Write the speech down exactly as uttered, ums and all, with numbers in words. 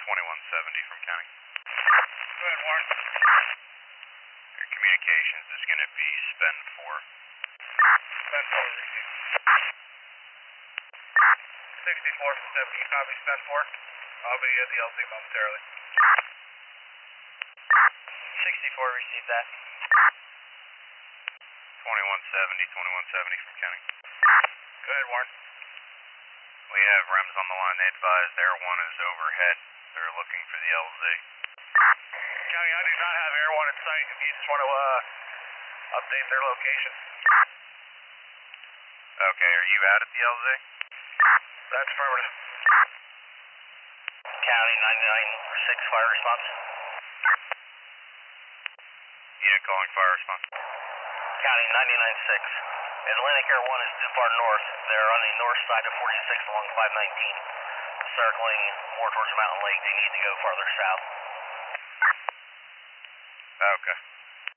twenty-one seventy from county. Go ahead, Warren. Your communications is going to be spend four. Spend four, receive. sixty-four from seventy, copy, spend four. I'll be at the L Z momentarily. sixty-four, receive that. twenty-one seventy, twenty-one seventy from county. Go ahead, Warren. We have R E Ms on the line. They advised Air one is overhead. They're looking for the L Z. County, I do not have Air one in sight. If you just want to uh, update their location. Okay, are you out at the L Z? That's affirmative. County ninety-nine six, fire response. Unit calling fire response. County ninety-nine six. Atlantic Air one is too far north. They're on the north side of forty-six along five nineteen. Circling more towards Mountain Lake. They need to go farther south. Okay.